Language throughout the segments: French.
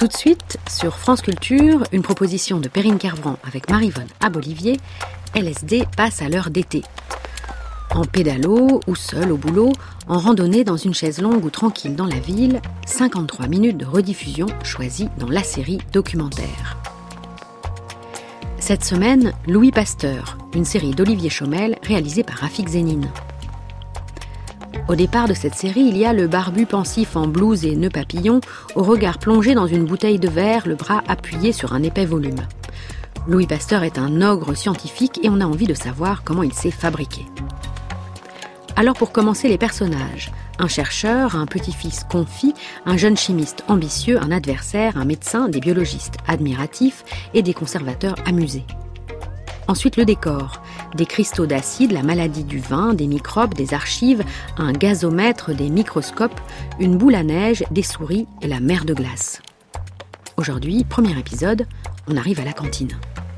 Tout de suite, sur France Culture, une proposition de Perrine Kervran avec Maryvonne Abolivier, LSD passe à l'heure d'été. En pédalo ou seul au boulot, en randonnée dans une chaise longue ou tranquille dans la ville, 53 minutes de rediffusion choisies dans la série documentaire. Cette semaine, Louis Pasteur, une série d'Olivier Chaumel réalisée par Rafik Zénine. Au départ de cette série, il y a le barbu pensif en blouse et nœud papillon, au regard plongé dans une bouteille de verre, le bras appuyé sur un épais volume. Louis Pasteur est un ogre scientifique et on a envie de savoir comment il s'est fabriqué. Alors pour commencer, les personnages. Un chercheur, un petit-fils confit, un jeune chimiste ambitieux, un adversaire, un médecin, des biologistes admiratifs et des conservateurs amusés. Ensuite le décor. Des cristaux d'acide, la maladie du vin, des microbes, des archives, un gazomètre, des microscopes, une boule à neige, des souris et la mer de glace. Aujourd'hui, premier épisode, on arrive à la cantine.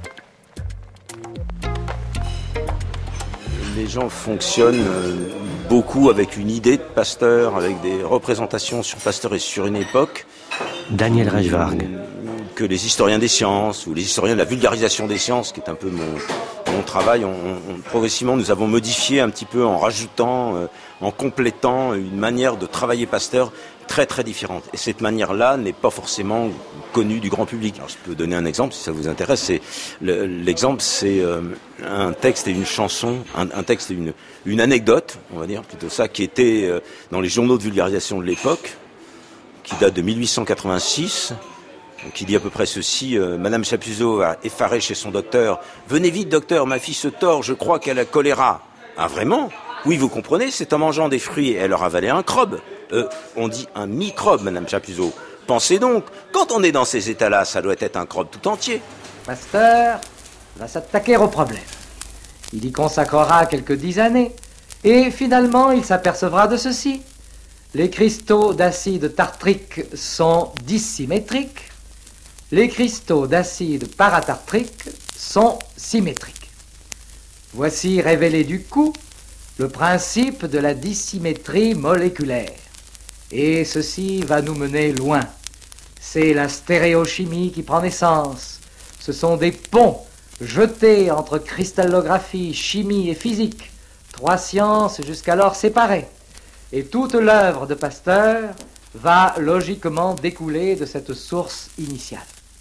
Les gens fonctionnent beaucoup avec une idée de Pasteur, avec des représentations sur Pasteur et sur une époque. Daniel Reichwarg. Que les historiens des sciences, ou les historiens de la vulgarisation des sciences, qui est un peu mon travail, progressivement nous avons modifié un petit peu en rajoutant, en complétant une manière de travailler Pasteur très très différente. Et cette manière-là n'est pas forcément connue du grand public. Alors, je peux donner un exemple si ça vous intéresse. L'exemple, c'est un texte et une chanson, un texte et une anecdote, on va dire plutôt ça, qui était dans les journaux de vulgarisation de l'époque, qui date de 1886. Qui dit à peu près ceci, Madame Chapuzot a effaré chez son docteur. « Venez vite, docteur, ma fille se tord, je crois qu'elle a choléra. » « Ah, vraiment ? Oui, vous comprenez, c'est en mangeant des fruits, elle leur avalait un crobe. On dit un microbe, Madame Chapuzot. Pensez donc, quand on est dans ces états-là, ça doit être un crobe tout entier. » Pasteur va s'attaquer au problème. Il y consacrera quelques 10 années. Et finalement, il s'apercevra de ceci. Les cristaux d'acide tartrique sont dissymétriques. Les cristaux d'acide paratartrique sont symétriques. Voici révélé du coup le principe de la dissymétrie moléculaire. Et ceci va nous mener loin. C'est la stéréochimie qui prend naissance. Ce sont des ponts jetés entre cristallographie, chimie et physique, 3 sciences jusqu'alors séparées. Et toute l'œuvre de Pasteur va logiquement découler de cette source initiale.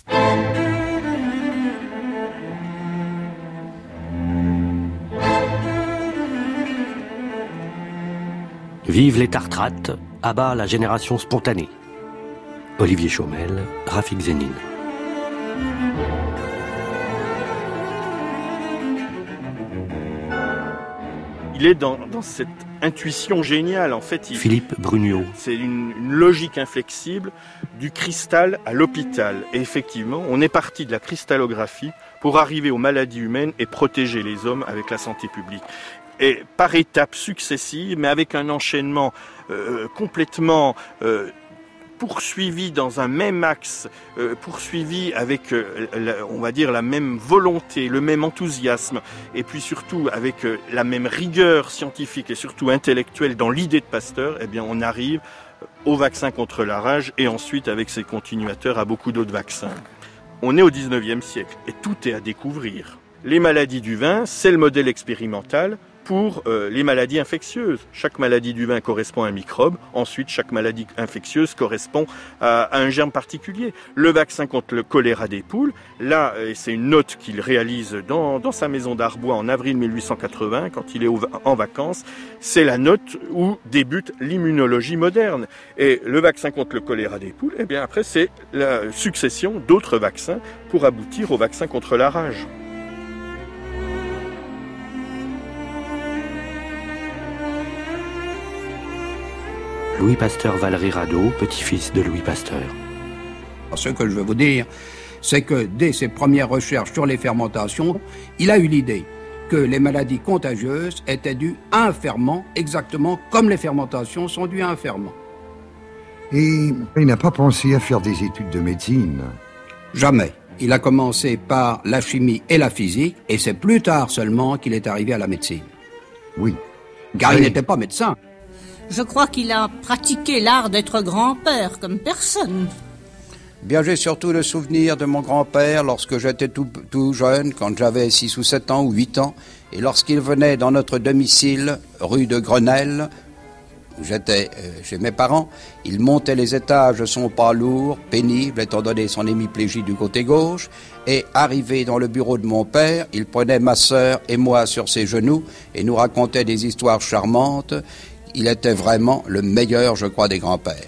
Vive les tartrates, à bas la génération spontanée. Olivier Chaumel, Rafik Zénine. Il est dans cette intuition géniale, en fait. Philippe Brugnot. C'est une logique inflexible du cristal à l'hôpital. Et effectivement, on est parti de la cristallographie pour arriver aux maladies humaines et protéger les hommes avec la santé publique. Et par étapes successives, mais avec un enchaînement complètement poursuivi dans un même axe, poursuivi avec, on va dire, la même volonté, le même enthousiasme, et puis surtout avec la même rigueur scientifique et surtout intellectuelle dans l'idée de Pasteur, eh bien on arrive au vaccin contre la rage et ensuite avec ses continuateurs à beaucoup d'autres vaccins. On est au 19e siècle et tout est à découvrir. Les maladies du vin, c'est le modèle expérimental pour les maladies infectieuses. Chaque maladie du vin correspond à un microbe. Ensuite, chaque maladie infectieuse correspond à un germe particulier. Le vaccin contre le choléra des poules, là, c'est une note qu'il réalise dans sa maison d'Arbois en avril 1880, quand il est en vacances. C'est la note où débute l'immunologie moderne. Et le vaccin contre le choléra des poules, eh bien après, c'est la succession d'autres vaccins pour aboutir au vaccin contre la rage. Louis Pasteur Valéry Rado, petit-fils de Louis Pasteur. Ce que je veux vous dire, c'est que dès ses premières recherches sur les fermentations, il a eu l'idée que les maladies contagieuses étaient dues à un ferment, exactement comme les fermentations sont dues à un ferment. Et il n'a pas pensé à faire des études de médecine? Jamais. Il a commencé par la chimie et la physique, et c'est plus tard seulement qu'il est arrivé à la médecine. Oui. Car il n'était pas médecin. Je crois qu'il a pratiqué l'art d'être grand-père comme personne. Bien, j'ai surtout le souvenir de mon grand-père lorsque j'étais tout jeune, quand j'avais 6 ou 7 ans ou 8 ans, et lorsqu'il venait dans notre domicile, rue de Grenelle, où j'étais chez mes parents, il montait les étages de son pas lourd, pénible, étant donné son hémiplégie du côté gauche, et arrivé dans le bureau de mon père, il prenait ma sœur et moi sur ses genoux et nous racontait des histoires charmantes. Il était vraiment le meilleur, je crois, des grands-pères.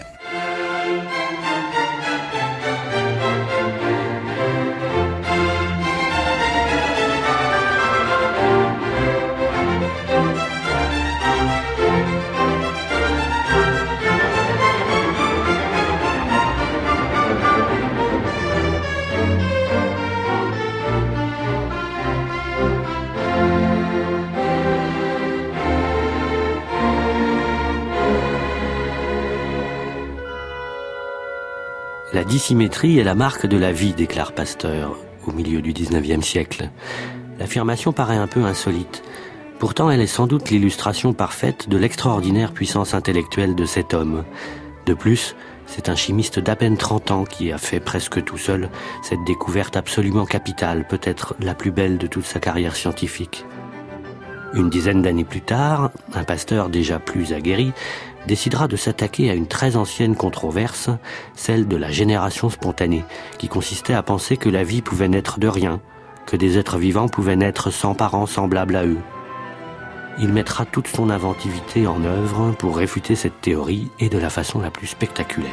La dissymétrie est la marque de la vie, déclare Pasteur, au milieu du XIXe siècle. L'affirmation paraît un peu insolite. Pourtant, elle est sans doute l'illustration parfaite de l'extraordinaire puissance intellectuelle de cet homme. De plus, c'est un chimiste d'à peine 30 ans qui a fait presque tout seul cette découverte absolument capitale, peut-être la plus belle de toute sa carrière scientifique. Une dizaine d'années plus tard, un Pasteur déjà plus aguerri décidera de s'attaquer à une très ancienne controverse, celle de la génération spontanée, qui consistait à penser que la vie pouvait naître de rien, que des êtres vivants pouvaient naître sans parents semblables à eux. Il mettra toute son inventivité en œuvre pour réfuter cette théorie et de la façon la plus spectaculaire.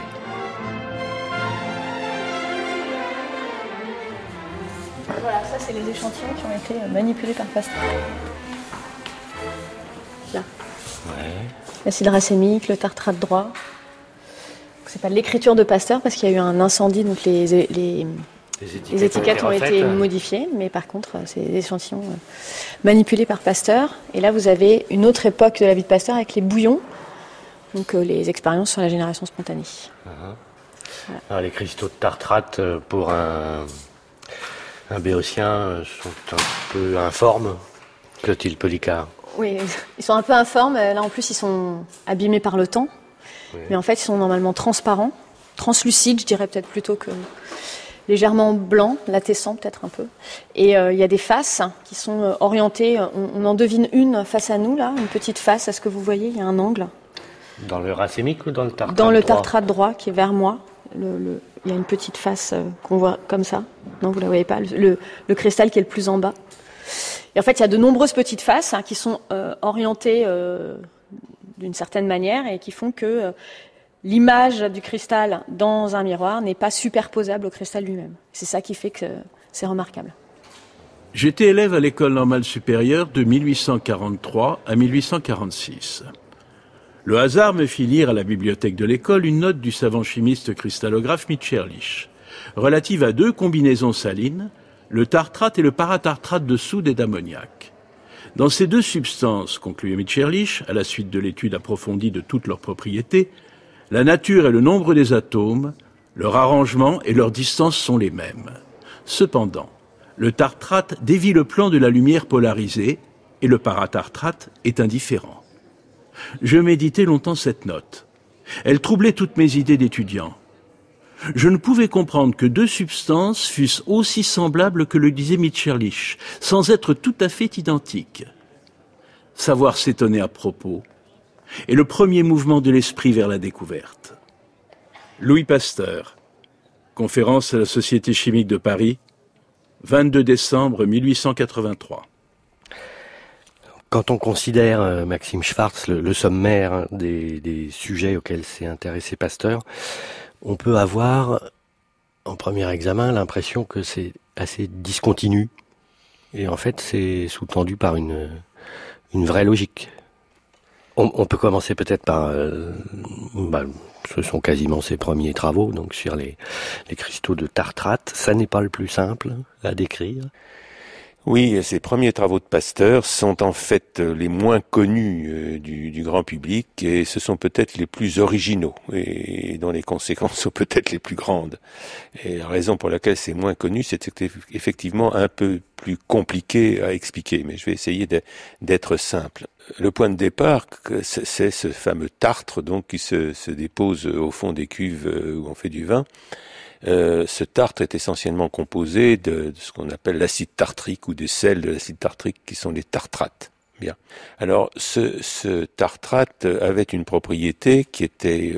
Voilà, ça c'est les échantillons qui ont été manipulés par Pasteur. Là. Ouais. L'acide racémique, le tartrate droit. C'est pas l'écriture de Pasteur parce qu'il y a eu un incendie, donc les étiquettes ont été modifiées, mais par contre, c'est des échantillons manipulés par Pasteur. Et là, vous avez une autre époque de la vie de Pasteur avec les bouillons, donc les expériences sur la génération spontanée. Voilà. Alors, les cristaux de tartrate pour un béotien sont un peu informes, Clotilde Policard. Oui, ils sont un peu informes. Là, en plus, ils sont abîmés par le temps. Oui. Mais en fait, ils sont normalement transparents, translucides, je dirais peut-être plutôt que légèrement blancs, latessants peut-être un peu. Et il y a des faces qui sont orientées. On en devine une face à nous, là, une petite face. Est-ce que vous voyez, il y a un angle. Dans le racémique ou dans le tartrate droit ? Dans le droit tartrate droit, qui est vers moi. Il y a une petite face qu'on voit comme ça. Non, vous ne la voyez pas. Le cristal qui est le plus en bas. Et en fait, il y a de nombreuses petites faces qui sont orientées d'une certaine manière et qui font que l'image du cristal dans un miroir n'est pas superposable au cristal lui-même. C'est ça qui fait que c'est remarquable. J'étais élève à l'école normale supérieure de 1843 à 1846. Le hasard me fit lire à la bibliothèque de l'école une note du savant chimiste cristallographe Mitscherlich, relative à 2 combinaisons salines, le tartrate et le paratartrate de soude et d'ammoniac. Dans ces 2 substances, concluait Mitscherlich, à la suite de l'étude approfondie de toutes leurs propriétés, la nature et le nombre des atomes, leur arrangement et leur distance sont les mêmes. Cependant, le tartrate dévie le plan de la lumière polarisée et le paratartrate est indifférent. Je méditais longtemps cette note. Elle troublait toutes mes idées d'étudiant. Je ne pouvais comprendre que 2 substances fussent aussi semblables que le disait Mitscherlich, sans être tout à fait identiques. Savoir s'étonner à propos est le premier mouvement de l'esprit vers la découverte. Louis Pasteur, conférence à la Société chimique de Paris, 22 décembre 1883. Quand on considère, Maxime Schwartz, le sommaire des sujets auxquels s'est intéressé Pasteur, on peut avoir, en premier examen, l'impression que c'est assez discontinu. Et en fait, c'est sous-tendu par une vraie logique. On peut commencer peut-être par... ce sont quasiment ses premiers travaux, donc sur les cristaux de tartrate. Ça n'est pas le plus simple à décrire. Oui, ces premiers travaux de Pasteur sont en fait les moins connus du grand public et ce sont peut-être les plus originaux et dont les conséquences sont peut-être les plus grandes. Et la raison pour laquelle c'est moins connu, c'est effectivement un peu plus compliqué à expliquer, mais je vais essayer d'être simple. le point de départ, c'est ce fameux tartre donc qui se dépose au fond des cuves où on fait du vin. Ce tartre est essentiellement composé de ce qu'on appelle l'acide tartrique ou des sels de l'acide tartrique qui sont les tartrates. Bien. Alors, ce tartrate avait une propriété qui était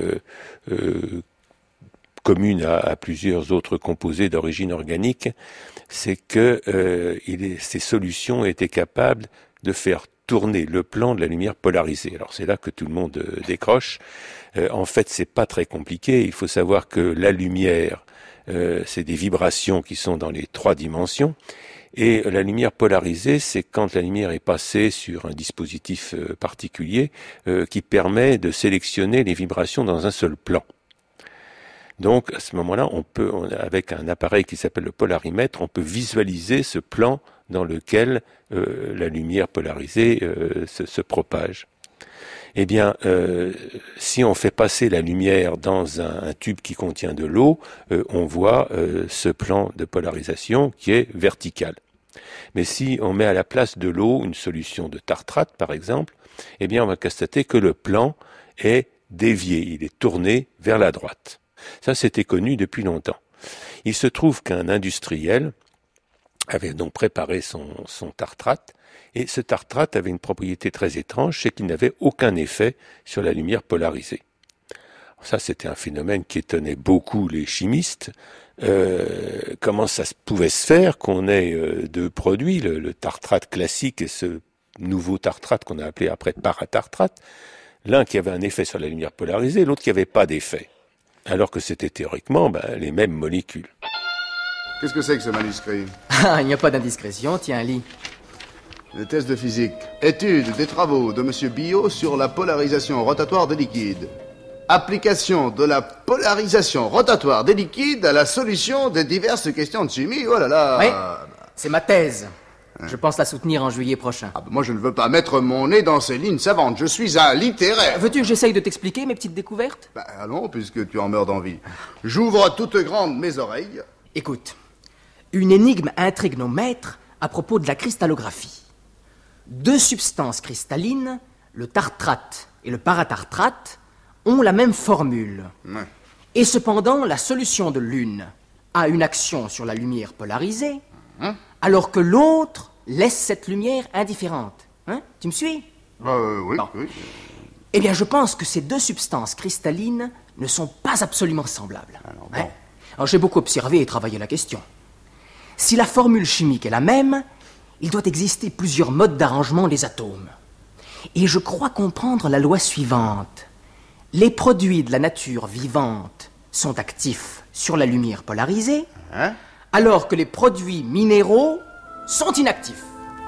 commune à plusieurs autres composés d'origine organique, c'est que ces solutions étaient capables de faire tourner le plan de la lumière polarisée. Alors c'est là que tout le monde décroche. En fait, c'est pas très compliqué. Il faut savoir que la lumière, c'est des vibrations qui sont dans les 3 dimensions. Et la lumière polarisée, c'est quand la lumière est passée sur un dispositif particulier qui permet de sélectionner les vibrations dans un seul plan. Donc, à ce moment-là, avec un appareil qui s'appelle le polarimètre, on peut visualiser ce plan dans lequel la lumière polarisée se propage. Eh bien, si on fait passer la lumière dans un tube qui contient de l'eau, on voit ce plan de polarisation qui est vertical. Mais si on met à la place de l'eau une solution de tartrate, par exemple, eh bien, on va constater que le plan est dévié, il est tourné vers la droite. Ça, c'était connu depuis longtemps. Il se trouve qu'un industriel avait donc préparé son tartrate, et ce tartrate avait une propriété très étrange, c'est qu'il n'avait aucun effet sur la lumière polarisée. Ça, c'était un phénomène qui étonnait beaucoup les chimistes. Comment ça pouvait se faire qu'on ait 2 produits, le tartrate classique et ce nouveau tartrate qu'on a appelé après paratartrate, l'un qui avait un effet sur la lumière polarisée, l'autre qui n'avait pas d'effet, alors que c'était théoriquement les mêmes molécules. Qu'est-ce que c'est que ce manuscrit? Ah, il n'y a pas d'indiscrétion, tiens, lis. Le test de physique. Étude des travaux de M. Biot sur la polarisation rotatoire des liquides. Application de la polarisation rotatoire des liquides à la solution des diverses questions de chimie. Oh là là. Oui, c'est ma thèse. Je pense la soutenir en juillet prochain. Moi, je ne veux pas mettre mon nez dans ces lignes savantes. Je suis un littéraire. Veux-tu que j'essaye de t'expliquer mes petites découvertes? Allons, puisque tu en meurs d'envie. J'ouvre toutes grandes mes oreilles. Écoute, une énigme intrigue nos maîtres à propos de la cristallographie. 2 substances cristallines, le tartrate et le paratartrate, ont la même formule. Ouais. Et cependant, la solution de l'une a une action sur la lumière polarisée, alors que l'autre laisse cette lumière indifférente. Tu me suis? Oui, bon. Oui. Eh bien, je pense que ces 2 substances cristallines ne sont pas absolument semblables. Alors, j'ai beaucoup observé et travaillé la question. Si la formule chimique est la même, il doit exister plusieurs modes d'arrangement des atomes. Et je crois comprendre la loi suivante. Les produits de la nature vivante sont actifs sur la lumière polarisée, alors que les produits minéraux sont inactifs.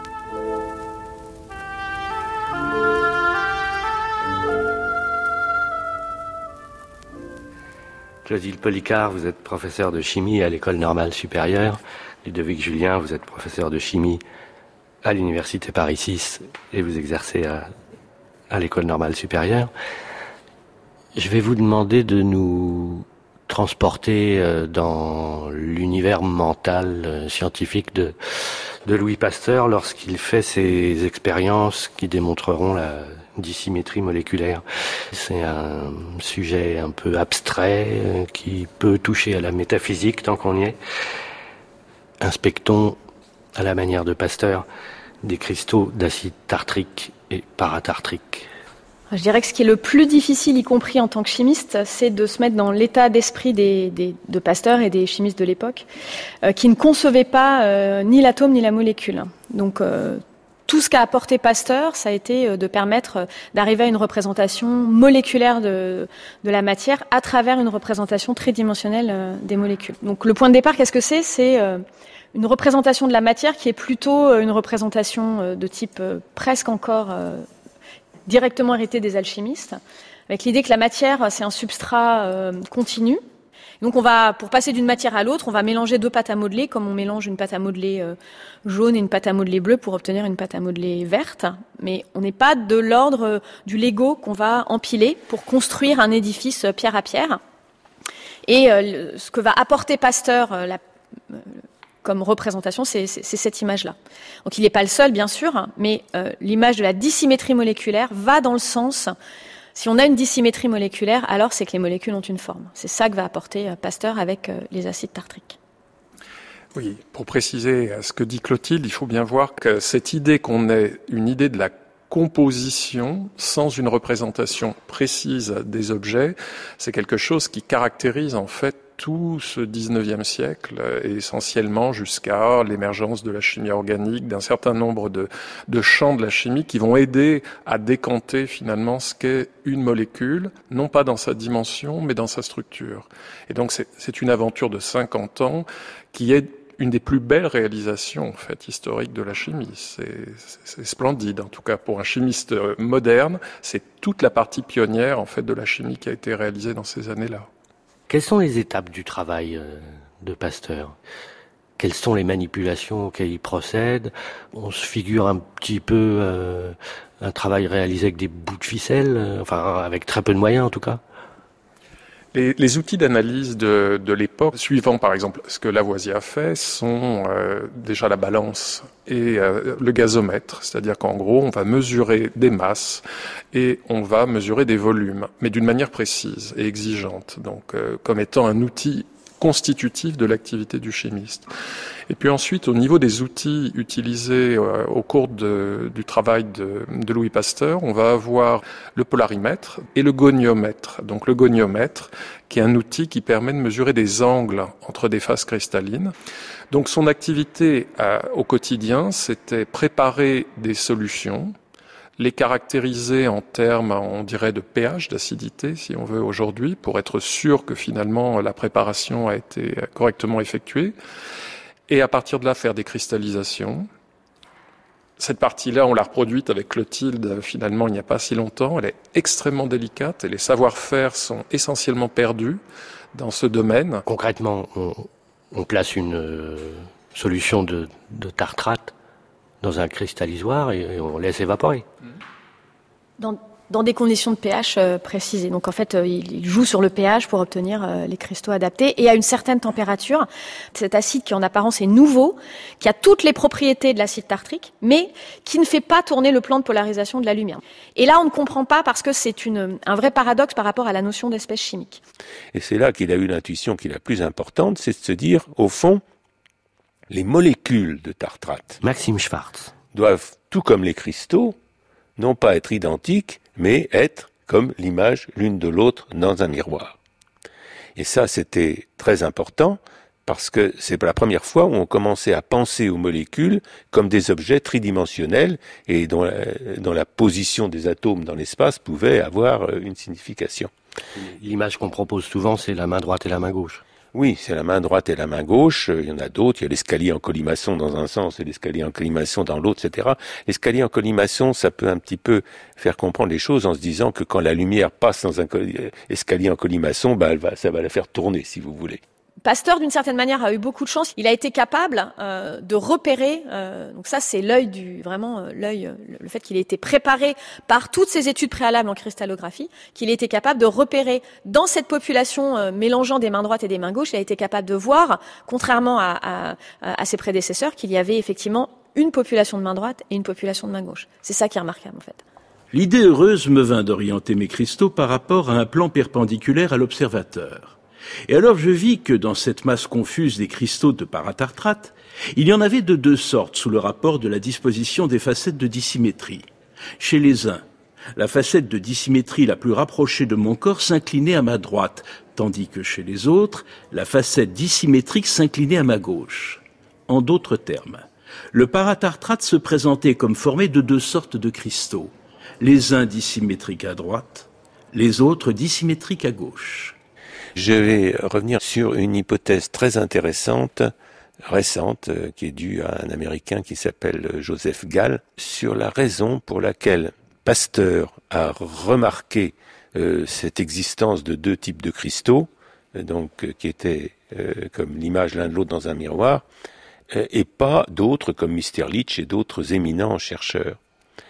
Clotilde Policard, vous êtes professeur de chimie à l'École normale supérieure. Ludovic Julien, vous êtes professeur de chimie à l'Université Paris 6 et vous exercez à l'École normale supérieure. Je vais vous demander de nous transporter dans l'univers mental scientifique de Louis Pasteur lorsqu'il fait ses expériences qui démontreront la dissymétrie moléculaire. C'est un sujet un peu abstrait qui peut toucher à la métaphysique tant qu'on y est. Inspectons, à la manière de Pasteur, des cristaux d'acide tartrique et paratartrique. Je dirais que ce qui est le plus difficile, y compris en tant que chimiste, c'est de se mettre dans l'état d'esprit de Pasteur et des chimistes de l'époque, qui ne concevaient pas ni l'atome ni la molécule. Donc tout ce qu'a apporté Pasteur, ça a été de permettre d'arriver à une représentation moléculaire de la matière à travers une représentation tridimensionnelle des molécules. Donc le point de départ, qu'est-ce que c'est? C'est une représentation de la matière qui est plutôt une représentation de type presque encore directement héritée des alchimistes, avec l'idée que la matière, c'est un substrat continu. Donc pour passer d'une matière à l'autre, on va mélanger 2 pâtes à modeler, comme on mélange une pâte à modeler jaune et une pâte à modeler bleue pour obtenir une pâte à modeler verte. Mais on n'est pas de l'ordre du Lego qu'on va empiler pour construire un édifice pierre à pierre. Et ce que va apporter Pasteur comme représentation, c'est cette image-là. Donc il n'est pas le seul, bien sûr, mais l'image de la dissymétrie moléculaire va dans le sens... Si on a une dissymétrie moléculaire, alors c'est que les molécules ont une forme. C'est ça que va apporter Pasteur avec les acides tartriques. Oui, pour préciser ce que dit Clotilde, il faut bien voir que cette idée qu'on ait une idée de la composition sans une représentation précise des objets, c'est quelque chose qui caractérise en fait tout ce 19e siècle, et essentiellement jusqu'à l'émergence de la chimie organique, d'un certain nombre de champs de la chimie qui vont aider à décanter finalement ce qu'est une molécule, non pas dans sa dimension, mais dans sa structure. Et donc c'est une aventure de 50 ans qui est une des plus belles réalisations en fait historiques de la chimie. C'est splendide, en tout cas pour un chimiste moderne, c'est toute la partie pionnière en fait de la chimie qui a été réalisée dans ces années-là. Quelles sont les étapes du travail de Pasteur ? Quelles sont les manipulations auxquelles il procède ? On se figure un petit peu un travail réalisé avec des bouts de ficelle, enfin avec très peu de moyens en tout cas. Les outils d'analyse de l'époque, suivant par exemple ce que Lavoisier a fait, sont déjà la balance et le gazomètre. C'est-à-dire qu'en gros, on va mesurer des masses et on va mesurer des volumes, mais d'une manière précise et exigeante, donc comme étant un outil constitutif de l'activité du chimiste. Et puis ensuite, au niveau des outils utilisés au cours du travail de Louis Pasteur, on va avoir le polarimètre et le goniomètre. Donc le goniomètre, qui est un outil qui permet de mesurer des angles entre des phases cristallines. Donc son activité au quotidien, c'était préparer des solutions, les caractériser en termes, on dirait, de pH, d'acidité, si on veut aujourd'hui, pour être sûr que finalement la préparation a été correctement effectuée. Et à partir de là, faire des cristallisations. Cette partie-là, on l'a reproduite avec Clotilde, finalement, il n'y a pas si longtemps. Elle est extrêmement délicate et les savoir-faire sont essentiellement perdus dans ce domaine. Concrètement, on place une solution de tartrate dans un cristallisoir et on laisse évaporer. Dans des conditions de pH précisées. Donc en fait, il joue sur le pH pour obtenir les cristaux adaptés et à une certaine température. Cet acide qui en apparence est nouveau, qui a toutes les propriétés de l'acide tartrique, mais qui ne fait pas tourner le plan de polarisation de la lumière. Et là, on ne comprend pas parce que c'est un vrai paradoxe par rapport à la notion d'espèce chimique. Et c'est là qu'il a eu l'intuition qui est la plus importante, c'est de se dire, au fond, les molécules de tartrate, Maxime Schwartz, doivent, tout comme les cristaux, non pas être identiques, mais être comme l'image l'une de l'autre dans un miroir. Et ça, c'était très important, parce que c'est la première fois où on commençait à penser aux molécules comme des objets tridimensionnels et dont la position des atomes dans l'espace pouvait avoir une signification. L'image qu'on propose souvent, c'est la main droite et la main gauche. Oui, c'est la main droite et la main gauche. Il y en a d'autres. Il y a l'escalier en colimaçon dans un sens et l'escalier en colimaçon dans l'autre, etc. L'escalier en colimaçon, ça peut un petit peu faire comprendre les choses en se disant que quand la lumière passe dans un escalier en colimaçon, ça va la faire tourner, si vous voulez. Pasteur, d'une certaine manière, a eu beaucoup de chance. Il a été capable de repérer. Donc ça, c'est l'œil le fait qu'il ait été préparé par toutes ses études préalables en cristallographie, qu'il ait été capable de repérer dans cette population mélangeant des mains droites et des mains gauches. Il a été capable de voir, contrairement à ses prédécesseurs, qu'il y avait effectivement une population de main droite et une population de main gauche. C'est ça qui est remarquable, en fait. L'idée heureuse me vint d'orienter mes cristaux par rapport à un plan perpendiculaire à l'observateur. Et alors je vis que dans cette masse confuse des cristaux de paratartrate, il y en avait de deux sortes sous le rapport de la disposition des facettes de dissymétrie. Chez les uns, la facette de dissymétrie la plus rapprochée de mon corps s'inclinait à ma droite, tandis que chez les autres, la facette dissymétrique s'inclinait à ma gauche. En d'autres termes, le paratartrate se présentait comme formé de deux sortes de cristaux, les uns dissymétriques à droite, les autres dissymétriques à gauche. Je vais revenir sur une hypothèse très intéressante, récente, qui est due à un Américain qui s'appelle Joseph Gall, sur la raison pour laquelle Pasteur a remarqué cette existence de deux types de cristaux, qui étaient comme l'image l'un de l'autre dans un miroir, et pas d'autres comme Mr. Leach et d'autres éminents chercheurs.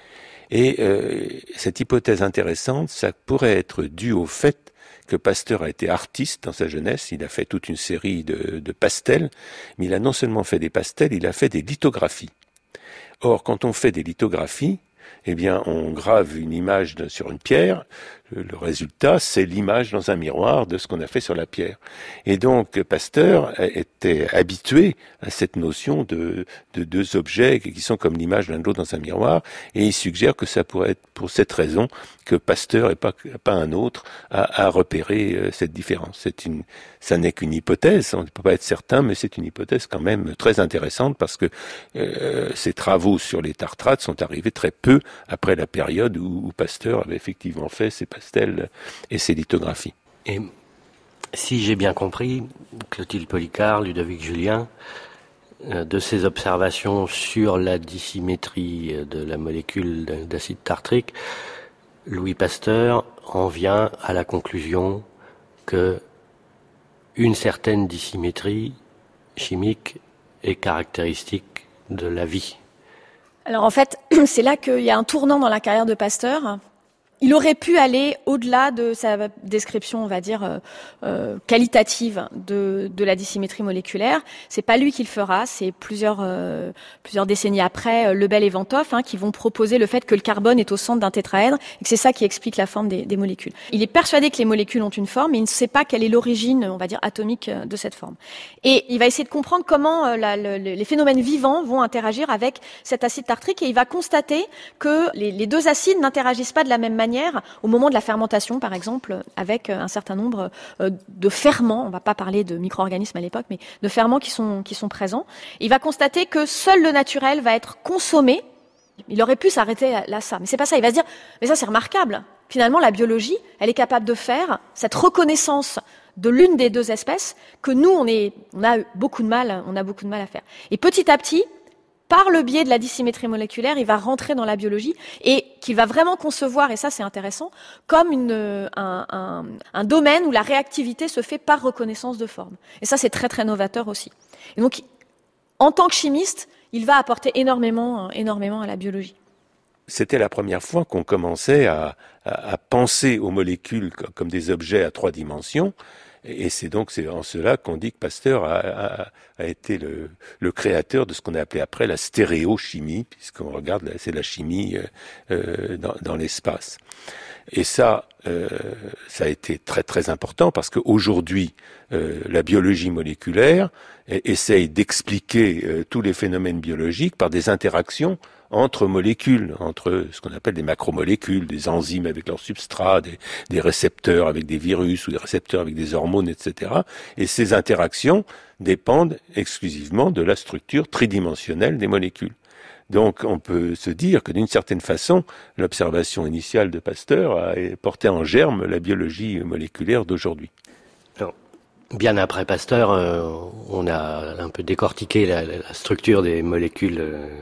Et cette hypothèse intéressante, ça pourrait être dû au fait que Pasteur a été artiste dans sa jeunesse. Il a fait toute une série de pastels, mais il a non seulement fait des pastels, il a fait des lithographies. Or, quand on fait des lithographies, eh bien, on grave une image sur une pierre. Le résultat, c'est l'image dans un miroir de ce qu'on a fait sur la pierre. Et donc, Pasteur était habitué à cette notion de deux objets qui sont comme l'image l'un de l'autre dans un miroir. Et il suggère que ça pourrait être pour cette raison que Pasteur et pas un autre a repéré cette différence. Ça n'est qu'une hypothèse, on ne peut pas être certain, mais c'est une hypothèse quand même très intéressante parce que ces travaux sur les tartrates sont arrivés très peu après la période où Pasteur avait effectivement fait ses pastels et ses lithographies. Et si j'ai bien compris, Clotilde Policard, Ludovic Julien, de ces observations sur la dissymétrie de la molécule d'acide tartrique, Louis Pasteur en vient à la conclusion que une certaine dissymétrie chimique est caractéristique de la vie. Alors en fait, c'est là qu'il y a un tournant dans la carrière de Pasteur. Il aurait pu aller au-delà de sa description, on va dire, qualitative de la dissymétrie moléculaire. C'est pas lui qui le fera, c'est plusieurs décennies après, Lebel et Venthoff, qui vont proposer le fait que le carbone est au centre d'un tétraèdre et que c'est ça qui explique la forme des molécules. Il est persuadé que les molécules ont une forme, mais il ne sait pas quelle est l'origine, on va dire, atomique de cette forme. Et il va essayer de comprendre comment les phénomènes vivants vont interagir avec cet acide tartrique et il va constater que les deux acides n'interagissent pas de la même manière au moment de la fermentation, par exemple, avec un certain nombre de ferments. On ne va pas parler de micro-organismes à l'époque, mais de ferments qui sont présents. Et il va constater que seul le naturel va être consommé. Il aurait pu s'arrêter là, ça. Mais c'est pas ça. Il va se dire, mais ça, c'est remarquable. Finalement, la biologie, elle est capable de faire cette reconnaissance de l'une des deux espèces que nous, on a beaucoup de mal à faire. Et petit à petit, par le biais de la dissymétrie moléculaire, il va rentrer dans la biologie et qu'il va vraiment concevoir, et ça c'est intéressant, comme un domaine où la réactivité se fait par reconnaissance de forme. Et ça c'est très très novateur aussi. Et donc, en tant que chimiste, il va apporter énormément à la biologie. C'était la première fois qu'on commençait à penser aux molécules comme des objets à 3 dimensions. Et c'est en cela qu'on dit que Pasteur a été le créateur de ce qu'on a appelé après la stéréochimie, puisqu'on regarde, c'est la chimie dans l'espace. Et ça a été très très important parce qu'aujourd'hui, la biologie moléculaire essaye d'expliquer tous les phénomènes biologiques par des interactions entre molécules, entre ce qu'on appelle des macromolécules, des enzymes avec leurs substrats, des récepteurs avec des virus ou des récepteurs avec des hormones, etc. Et ces interactions dépendent exclusivement de la structure tridimensionnelle des molécules. Donc on peut se dire que d'une certaine façon, l'observation initiale de Pasteur a porté en germe la biologie moléculaire d'aujourd'hui. Alors, bien après Pasteur, on a un peu décortiqué la structure des molécules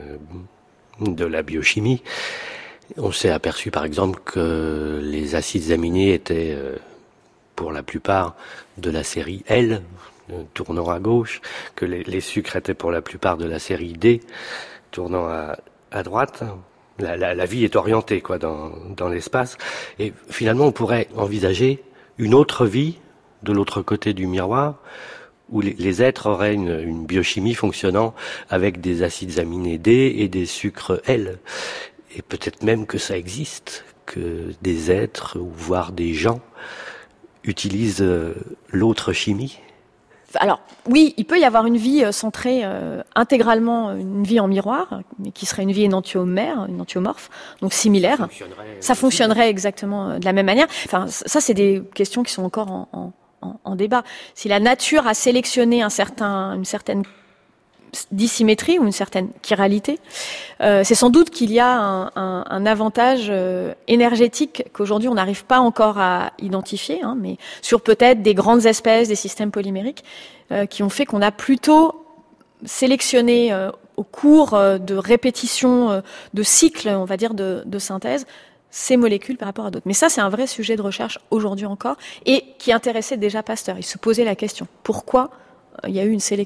de la biochimie. On s'est aperçu par exemple que les acides aminés étaient pour la plupart de la série L, tournant à gauche, que les sucres étaient pour la plupart de la série D, tournant à droite. La vie est orientée dans l'espace. Et finalement, on pourrait envisager une autre vie de l'autre côté du miroir, où les êtres auraient une biochimie fonctionnant avec des acides aminés D et des sucres L. Et peut-être même que ça existe, que des êtres, ou voire des gens, utilisent l'autre chimie. Alors, oui, il peut y avoir une vie centrée intégralement, une vie en miroir, mais qui serait une vie énantiomorphe, donc similaire. Ça fonctionnerait exactement de la même manière. Enfin, ça, c'est des questions qui sont encore en débat. Si la nature a sélectionné une certaine dissymétrie ou une certaine chiralité, c'est sans doute qu'il y a un avantage énergétique qu'aujourd'hui on n'arrive pas encore à identifier, mais sur peut-être des grandes espèces, des systèmes polymériques, qui ont fait qu'on a plutôt sélectionné au cours de répétitions, de cycles, on va dire, de synthèse, ces molécules par rapport à d'autres. Mais ça, c'est un vrai sujet de recherche aujourd'hui encore, et qui intéressait déjà Pasteur. Il se posait la question, pourquoi il y a eu une sélection ?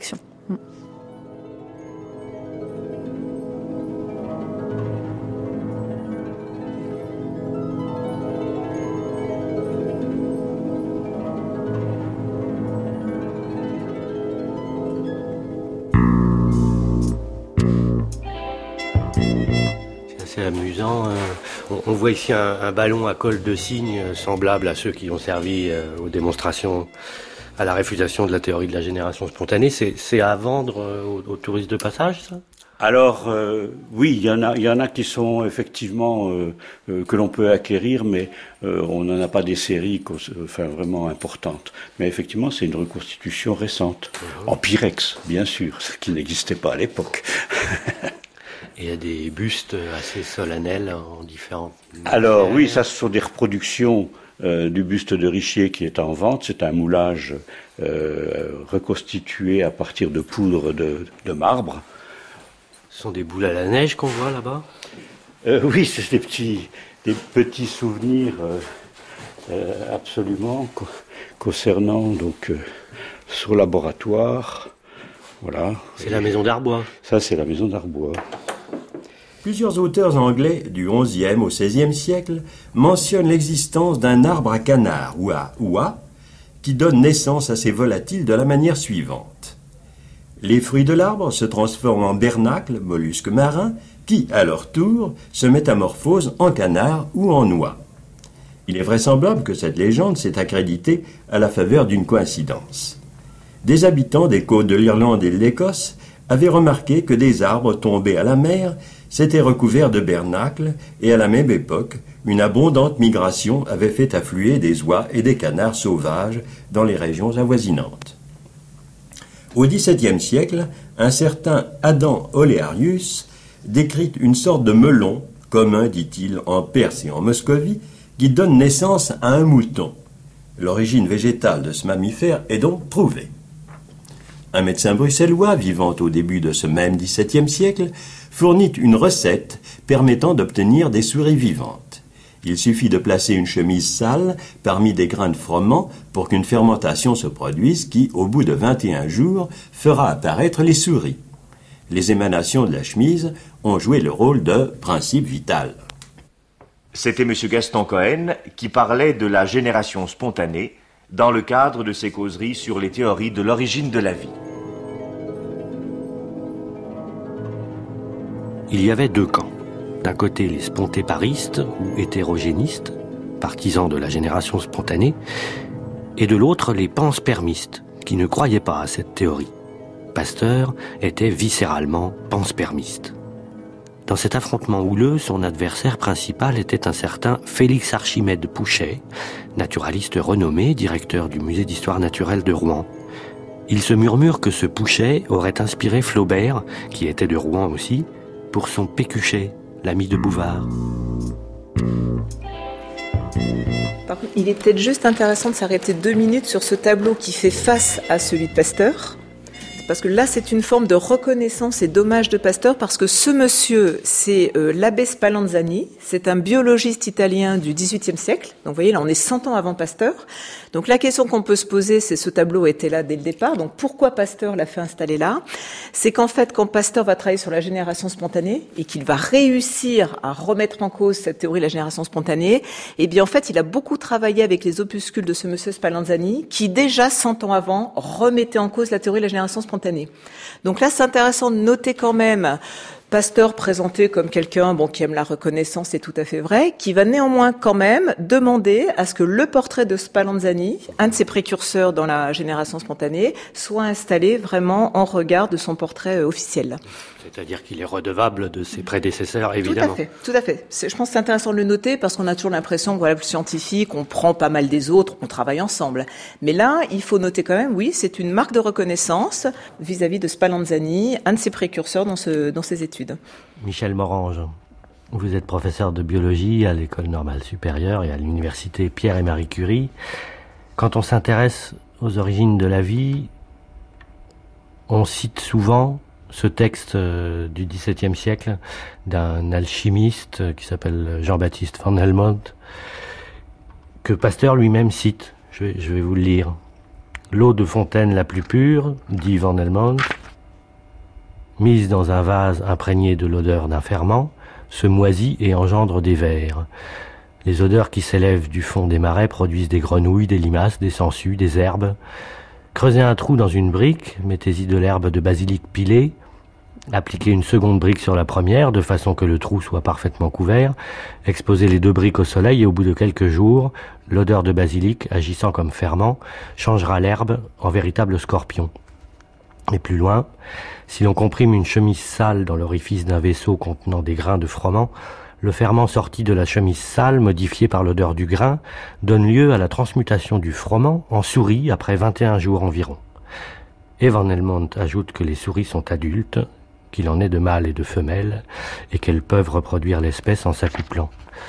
amusant. On voit ici un ballon à col de cygne semblable à ceux qui ont servi aux démonstrations à la réfutation de la théorie de la génération spontanée. C'est à vendre aux touristes de passage, ça ? Alors oui, il y en a qui sont effectivement que l'on peut acquérir, mais on n'en a pas des séries vraiment importantes. Mais effectivement, c'est une reconstitution récente, en pyrex, bien sûr, ce qui n'existait pas à l'époque. Et il y a des bustes assez solennels en différents... Alors oui, ça ce sont des reproductions du buste de Richier qui est en vente. C'est un moulage reconstitué à partir de poudre de marbre. Ce sont des boules à la neige qu'on voit là-bas ? Oui, c'est des petits souvenirs absolument concernant donc ce laboratoire. Voilà. C'est la maison d'Arbois. Ça, c'est la maison d'Arbois. Plusieurs auteurs anglais du XIe au XVIe siècle mentionnent l'existence d'un arbre à canard, ou à oie, qui donne naissance à ces volatiles de la manière suivante. Les fruits de l'arbre se transforment en bernacles, mollusques marins, qui, à leur tour, se métamorphosent en canard ou en oie. Il est vraisemblable que cette légende s'est accréditée à la faveur d'une coïncidence. Des habitants des côtes de l'Irlande et de l'Écosse avaient remarqué que des arbres tombés à la mer s'étaient recouverts de bernacles et à la même époque, une abondante migration avait fait affluer des oies et des canards sauvages dans les régions avoisinantes. Au XVIIe siècle, un certain Adam Olearius décrit une sorte de melon, commun, dit-il, en Perse et en Moscovie, qui donne naissance à un mouton. L'origine végétale de ce mammifère est donc prouvée. Un médecin bruxellois, vivant au début de ce même XVIIe siècle, fournit une recette permettant d'obtenir des souris vivantes. Il suffit de placer une chemise sale parmi des grains de froment pour qu'une fermentation se produise qui, au bout de 21 jours, fera apparaître les souris. Les émanations de la chemise ont joué le rôle de principe vital. C'était M. Gaston Cohen qui parlait de la génération spontanée dans le cadre de ses causeries sur les théories de l'origine de la vie. Il y avait deux camps. D'un côté, les spontéparistes ou hétérogénistes, partisans de la génération spontanée, et de l'autre, les panspermistes, qui ne croyaient pas à cette théorie. Pasteur était viscéralement panspermiste. Dans cet affrontement houleux, son adversaire principal était un certain Félix Archimède Pouchet, naturaliste renommé, directeur du musée d'histoire naturelle de Rouen. Il se murmure que ce Pouchet aurait inspiré Flaubert, qui était de Rouen aussi, pour son Pécuchet, l'ami de Bouvard. Par contre, il est peut-être juste intéressant de s'arrêter 2 minutes sur ce tableau qui fait face à celui de Pasteur. Parce que là, c'est une forme de reconnaissance et d'hommage de Pasteur, parce que ce monsieur, c'est l'abbé Spallanzani, c'est un biologiste italien du XVIIIe siècle. Donc, vous voyez, là, on est 100 ans avant Pasteur. Donc, la question qu'on peut se poser, c'est ce tableau était là dès le départ. Donc, pourquoi Pasteur l'a fait installer là? C'est qu'en fait, quand Pasteur va travailler sur la génération spontanée et qu'il va réussir à remettre en cause cette théorie de la génération spontanée, eh bien, en fait, il a beaucoup travaillé avec les opuscules de ce monsieur Spallanzani, qui déjà 100 ans avant remettait en cause la théorie de la génération spontanée. Donc là, c'est intéressant de noter quand même Pasteur présenté comme quelqu'un qui aime la reconnaissance, c'est tout à fait vrai, qui va néanmoins quand même demander à ce que le portrait de Spallanzani, un de ses précurseurs dans la génération spontanée, soit installé vraiment en regard de son portrait officiel. C'est-à-dire qu'il est redevable de ses prédécesseurs, évidemment. Tout à fait. Je pense que c'est intéressant de le noter parce qu'on a toujours l'impression que le scientifique, on prend pas mal des autres, on travaille ensemble. Mais là, il faut noter quand même, oui, c'est une marque de reconnaissance vis-à-vis de Spallanzani, un de ses précurseurs dans ses études. Michel Morange, vous êtes professeur de biologie à l'École normale supérieure et à l'université Pierre et Marie Curie. Quand on s'intéresse aux origines de la vie, on cite souvent ce texte du XVIIe siècle d'un alchimiste qui s'appelle Jean-Baptiste van Helmont, que Pasteur lui-même cite. Je vais vous le lire. L'eau de fontaine la plus pure, dit van Helmont, mise dans un vase imprégné de l'odeur d'un ferment, se moisit et engendre des vers. Les odeurs qui s'élèvent du fond des marais produisent des grenouilles, des limaces, des sangsues, des herbes. Creusez un trou dans une brique, mettez-y de l'herbe de basilic pilée, Appliquer une seconde brique sur la première, de façon que le trou soit parfaitement couvert. Exposer les 2 briques au soleil et au bout de quelques jours, l'odeur de basilic, agissant comme ferment, changera l'herbe en véritable scorpion. Et plus loin, si l'on comprime une chemise sale dans l'orifice d'un vaisseau contenant des grains de froment, le ferment sorti de la chemise sale, modifié par l'odeur du grain, donne lieu à la transmutation du froment en souris après 21 jours environ. Et Van Helmont ajoute que les souris sont adultes, qu'il en est de mâles et de femelles, et qu'elles peuvent reproduire l'espèce en s'accouplant.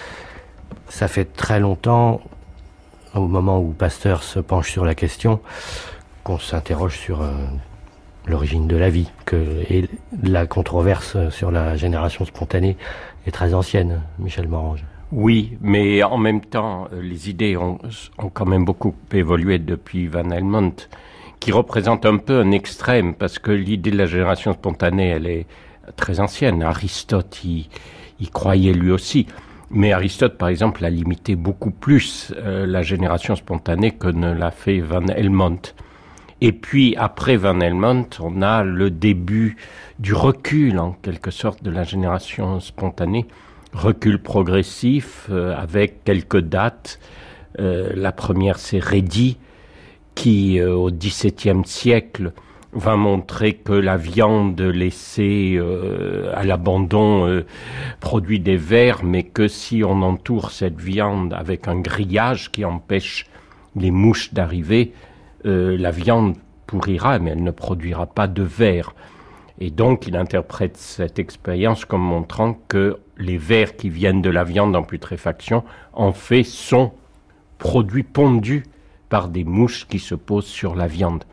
Ça fait très longtemps, au moment où Pasteur se penche sur la question, qu'on s'interroge sur l'origine de la vie, et la controverse sur la génération spontanée est très ancienne, Michel Morange. Oui, mais en même temps, les idées ont quand même beaucoup évolué depuis Van Helmont, qui représente un peu un extrême, parce que l'idée de la génération spontanée, elle est très ancienne. Aristote y croyait lui aussi. Mais Aristote, par exemple, a limité beaucoup plus la génération spontanée que ne l'a fait Van Helmont. Et puis, après Van Helmont, on a le début du recul, en quelque sorte, de la génération spontanée. Recul progressif, avec quelques dates. La première, c'est Redi, qui, au XVIIe siècle, va montrer que la viande laissée à l'abandon produit des vers, mais que si on entoure cette viande avec un grillage qui empêche les mouches d'arriver, la viande pourrira, mais elle ne produira pas de vers. Et donc, il interprète cette expérience comme montrant que les vers qui viennent de la viande en putréfaction, en fait, sont produits pondus par des mouches qui se posent sur la viande.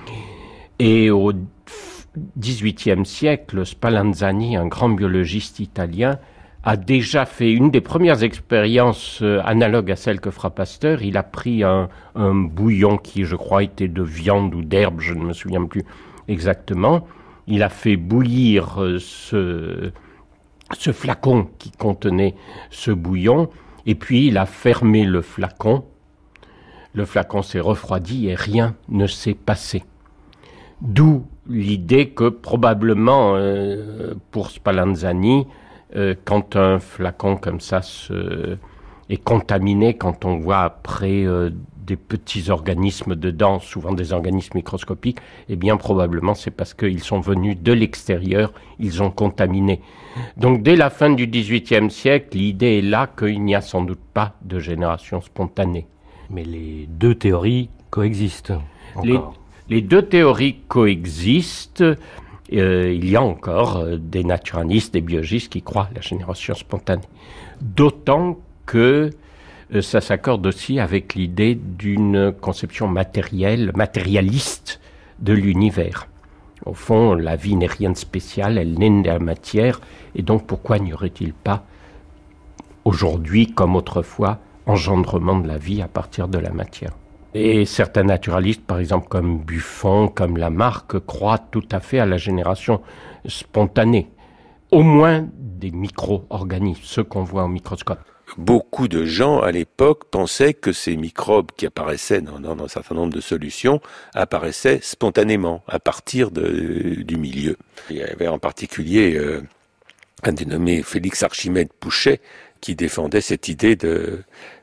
Et au XVIIIe siècle, Spallanzani, un grand biologiste italien, a déjà fait une des premières expériences analogues à celle que fera Pasteur. Il a pris un bouillon qui, je crois, était de viande ou d'herbe, je ne me souviens plus exactement. Il a fait bouillir ce flacon qui contenait ce bouillon, et puis il a fermé le flacon. Le flacon s'est refroidi et rien ne s'est passé. D'où l'idée que probablement, pour Spallanzani, quand un flacon comme ça est contaminé, quand on voit après des petits organismes dedans, souvent des organismes microscopiques, eh bien probablement c'est parce qu'ils sont venus de l'extérieur, ils ont contaminé. Donc dès la fin du XVIIIe siècle, l'idée est là qu'il n'y a sans doute pas de génération spontanée. Mais les 2 théories coexistent encore. Les 2 théories coexistent. Il y a encore des naturalistes, des biologistes qui croient à la génération spontanée. D'autant que ça s'accorde aussi avec l'idée d'une conception matérialiste de l'univers. Au fond, la vie n'est rien de spécial, elle naît de la matière, et donc pourquoi n'y aurait-il pas, aujourd'hui comme autrefois, engendrement de la vie à partir de la matière. Et certains naturalistes, par exemple comme Buffon, comme Lamarck, croient tout à fait à la génération spontanée, au moins des micro-organismes, ceux qu'on voit au microscope. Beaucoup de gens à l'époque pensaient que ces microbes qui apparaissaient dans un certain nombre de solutions apparaissaient spontanément à partir du milieu. Il y avait en particulier un dénommé Félix Archimède Pouchet qui défendait cette idée de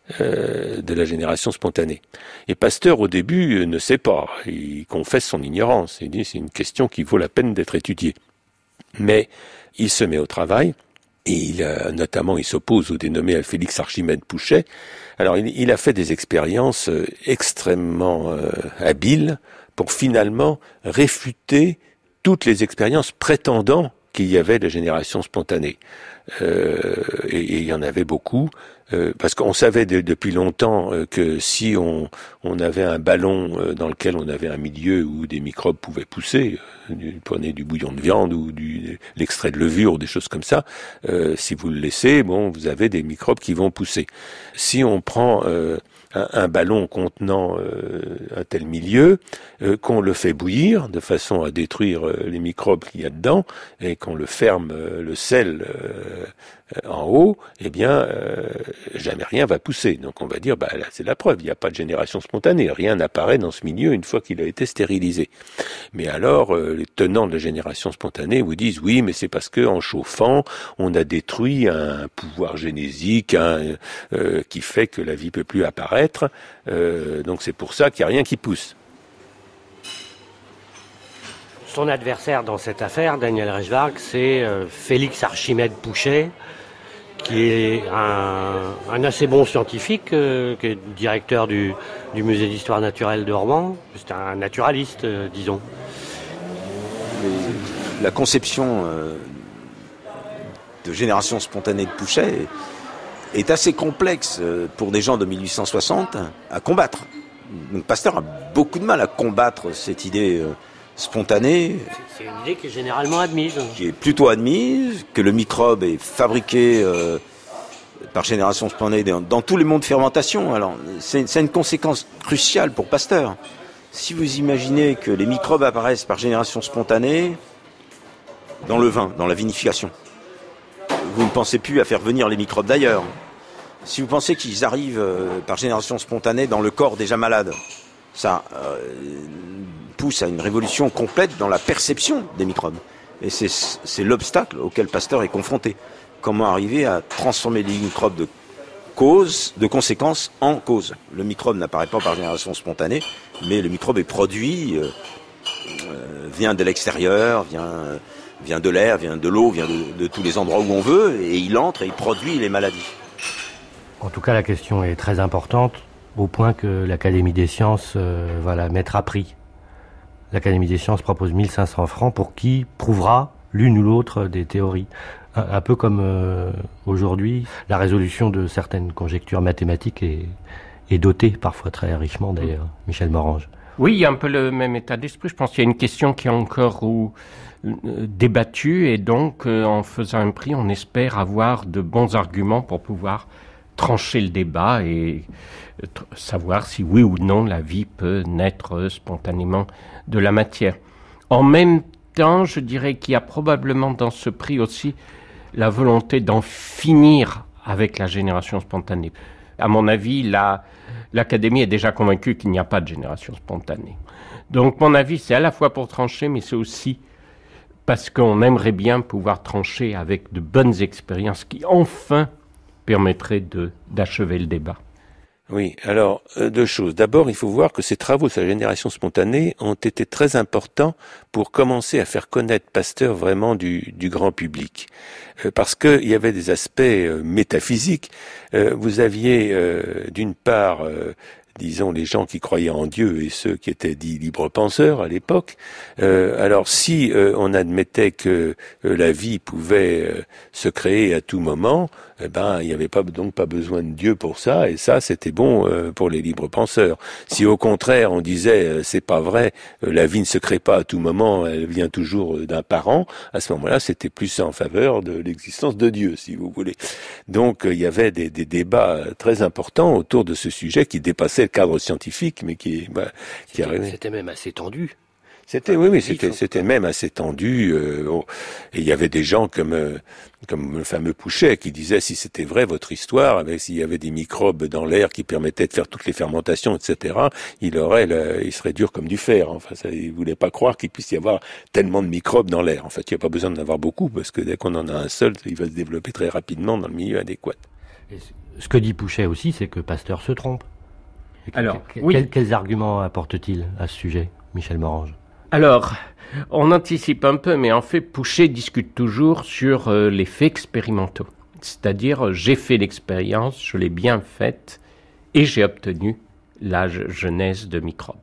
la génération spontanée. Et Pasteur, au début, ne sait pas. Il confesse son ignorance. Il dit c'est une question qui vaut la peine d'être étudiée. Mais il se met au travail, et notamment il s'oppose au dénommé Félix Archimède Pouchet. Alors il a fait des expériences extrêmement habiles pour finalement réfuter toutes les expériences prétendant qu'il y avait de génération spontanée. Et il y en avait beaucoup, parce qu'on savait depuis longtemps que si on avait un ballon dans lequel on avait un milieu où des microbes pouvaient pousser, prenez du bouillon de viande ou l'extrait de levure ou des choses comme ça, si vous le laissez, vous avez des microbes qui vont pousser. Si on prend un ballon contenant un tel milieu, qu'on le fait bouillir de façon à détruire les microbes qu'il y a dedans, et qu'on le ferme, le sel en haut, eh bien, jamais rien va pousser. Donc on va dire, là c'est la preuve, il n'y a pas de génération spontanée, rien n'apparaît dans ce milieu une fois qu'il a été stérilisé. Mais alors, les tenants de la génération spontanée vous disent, oui, mais c'est parce que en chauffant, on a détruit un pouvoir génésique qui fait que la vie peut plus apparaître. Donc c'est pour ça qu'il n'y a rien qui pousse. Son adversaire dans cette affaire, Daniel Reichswag, c'est Félix Archimède Pouchet, qui est un assez bon scientifique, qui est directeur du musée d'histoire naturelle de Rouen. C'est un naturaliste, disons. La conception de génération spontanée de Pouchet est assez complexe pour des gens de 1860 à combattre. Donc Pasteur a beaucoup de mal à combattre cette idée spontanée. C'est une idée qui est généralement admise. Qui est plutôt admise, que le microbe est fabriqué par génération spontanée dans tous les mondes de fermentation. Alors, c'est une conséquence cruciale pour Pasteur. Si vous imaginez que les microbes apparaissent par génération spontanée dans le vin, dans la vinification, vous ne pensez plus à faire venir les microbes d'ailleurs. Si vous pensez qu'ils arrivent par génération spontanée dans le corps déjà malade, ça pousse à une révolution complète dans la perception des microbes. Et c'est l'obstacle auquel Pasteur est confronté. Comment arriver à transformer les microbes de conséquence en cause. Le microbe n'apparaît pas par génération spontanée, mais le microbe est produit, vient de l'extérieur, vient de l'air, vient de l'eau, vient de tous les endroits où on veut, et il entre et il produit les maladies. En tout cas, la question est très importante, au point que l'Académie des sciences va la mettre à prix. L'Académie des sciences propose 1500 francs pour qui prouvera l'une ou l'autre des théories. Un peu comme aujourd'hui, la résolution de certaines conjectures mathématiques est dotée, parfois très richement d'ailleurs. Michel Morange. Oui, il y a un peu le même état d'esprit. Je pense qu'il y a une question qui est encore débattue, et donc en faisant un prix, on espère avoir de bons arguments pour pouvoir trancher le débat et savoir si oui ou non la vie peut naître spontanément de la matière. En même temps, je dirais qu'il y a probablement dans ce prix aussi la volonté d'en finir avec la génération spontanée. À mon avis, l'Académie est déjà convaincue qu'il n'y a pas de génération spontanée. Donc mon avis, c'est à la fois pour trancher, mais c'est aussi parce qu'on aimerait bien pouvoir trancher avec de bonnes expériences qui enfin permettraient d'achever le débat. Oui, alors, deux choses. D'abord, il faut voir que ces travaux sur la génération spontanée ont été très importants pour commencer à faire connaître Pasteur vraiment du grand public. Parce qu'il y avait des aspects métaphysiques. Vous aviez, d'une part, disons, les gens qui croyaient en Dieu et ceux qui étaient dits libres penseurs à l'époque. Alors, si on admettait que la vie pouvait se créer à tout moment, il n'y avait donc pas besoin de Dieu pour ça, et ça, c'était bon pour les libres penseurs. Si au contraire, on disait, c'est pas vrai, la vie ne se crée pas à tout moment, elle vient toujours d'un parent, à ce moment-là, c'était plus en faveur de l'existence de Dieu, si vous voulez. Donc, il y avait des débats très importants autour de ce sujet qui dépassait le cadre scientifique, mais qui arrivait. C'était même assez tendu. C'était même assez tendu. Et il y avait des gens comme le fameux Pouchet qui disait, si c'était vrai votre histoire, s'il y avait des microbes dans l'air qui permettaient de faire toutes les fermentations, etc., il serait dur comme du fer. Enfin, il voulait pas croire qu'il puisse y avoir tellement de microbes dans l'air. En fait, il n'y a pas besoin d'en avoir beaucoup, parce que dès qu'on en a un seul, il va se développer très rapidement dans le milieu adéquat. Et ce que dit Pouchet aussi, c'est que Pasteur se trompe. Alors, quels arguments apporte-t-il à ce sujet, Michel Morange? Alors, on anticipe un peu, mais en fait, Pouchet discute toujours sur les faits expérimentaux. C'est-à-dire, j'ai fait l'expérience, je l'ai bien faite, et j'ai obtenu la genèse de microbes.